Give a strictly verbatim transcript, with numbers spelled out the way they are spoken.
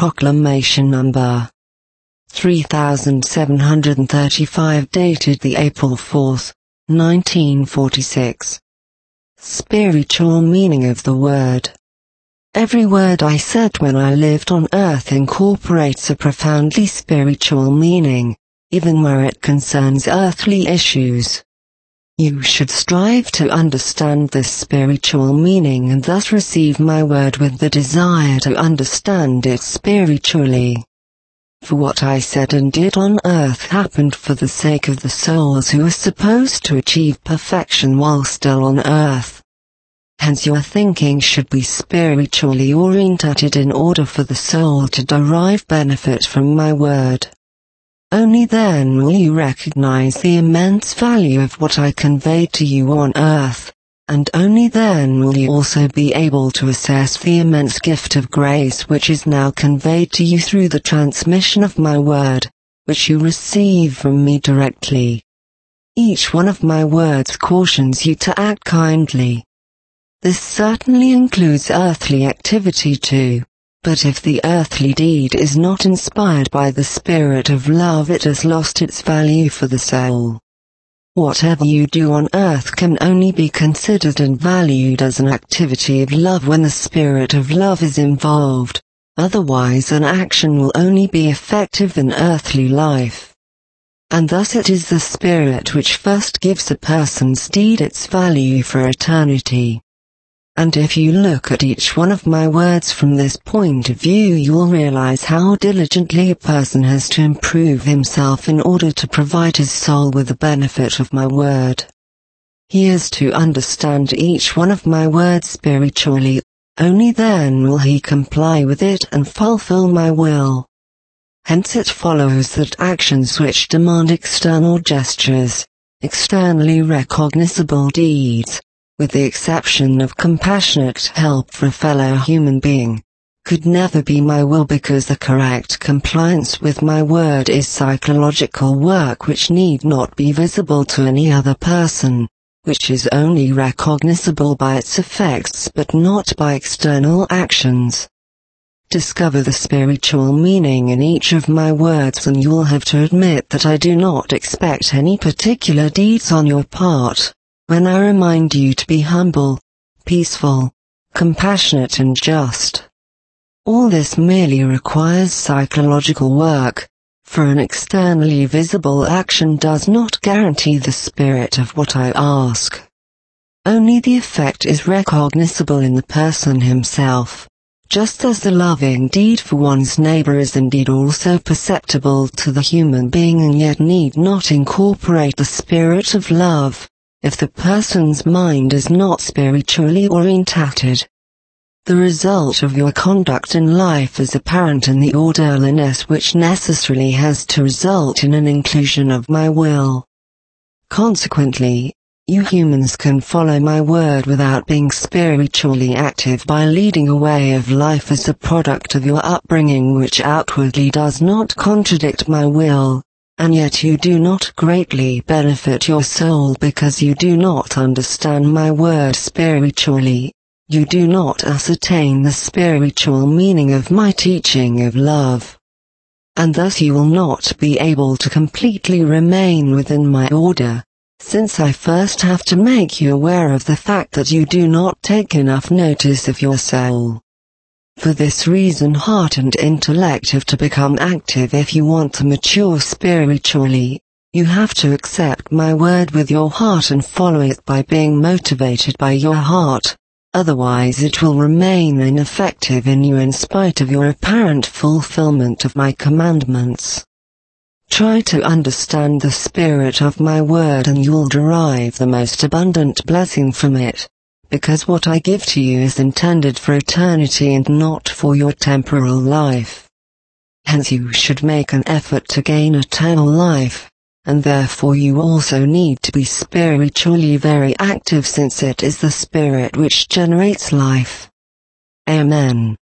Proclamation Number three thousand seven hundred thirty-five, dated the April fourth, nineteen forty-six. Spiritual meaning of the word. Every word I said when I lived on earth incorporates a profoundly spiritual meaning, even where it concerns earthly issues. You should strive to understand this spiritual meaning and thus receive my word with the desire to understand it spiritually. For what I said and did on earth happened for the sake of the souls who are supposed to achieve perfection while still on earth. Hence your thinking should be spiritually oriented in order for the soul to derive benefit from my word. Only then will you recognize the immense value of what I conveyed to you on earth, and only then will you also be able to assess the immense gift of grace which is now conveyed to you through the transmission of my word, which you receive from me directly. Each one of my words cautions you to act kindly. This certainly includes earthly activity too. But if the earthly deed is not inspired by the spirit of love, it has lost its value for the soul. Whatever you do on earth can only be considered and valued as an activity of love when the spirit of love is involved, otherwise an action will only be effective in earthly life. And thus it is the spirit which first gives a person's deed its value for eternity. And if you look at each one of my words from this point of view, you will realize how diligently a person has to improve himself in order to provide his soul with the benefit of my word. He is to understand each one of my words spiritually, only then will he comply with it and fulfill my will. Hence it follows that actions which demand external gestures, externally recognizable deeds, with the exception of compassionate help for a fellow human being, could never be my will, because the correct compliance with my word is psychological work which need not be visible to any other person, which is only recognizable by its effects but not by external actions. Discover the spiritual meaning in each of my words and you will have to admit that I do not expect any particular deeds on your part. When I remind you to be humble, peaceful, compassionate and just. All this merely requires psychological work, for an externally visible action does not guarantee the spirit of what I ask. Only the effect is recognizable in the person himself, just as the loving deed for one's neighbor is indeed also perceptible to the human being and yet need not incorporate the spirit of love, if the person's mind is not spiritually orientated. The result of your conduct in life is apparent in the orderliness which necessarily has to result in an inclusion of my will. Consequently, you humans can follow my word without being spiritually active by leading a way of life as a product of your upbringing which outwardly does not contradict my will. And yet you do not greatly benefit your soul because you do not understand my word spiritually. You do not ascertain the spiritual meaning of my teaching of love. And thus you will not be able to completely remain within my order, since I first have to make you aware of the fact that you do not take enough notice of your soul. For this reason, heart and intellect have to become active if you want to mature spiritually. You have to accept my word with your heart and follow it by being motivated by your heart, otherwise it will remain ineffective in you in spite of your apparent fulfillment of my commandments. Try to understand the spirit of my word and you will derive the most abundant blessing from it. Because what I give to you is intended for eternity and not for your temporal life. Hence you should make an effort to gain eternal life, and therefore you also need to be spiritually very active, since it is the spirit which generates life. Amen.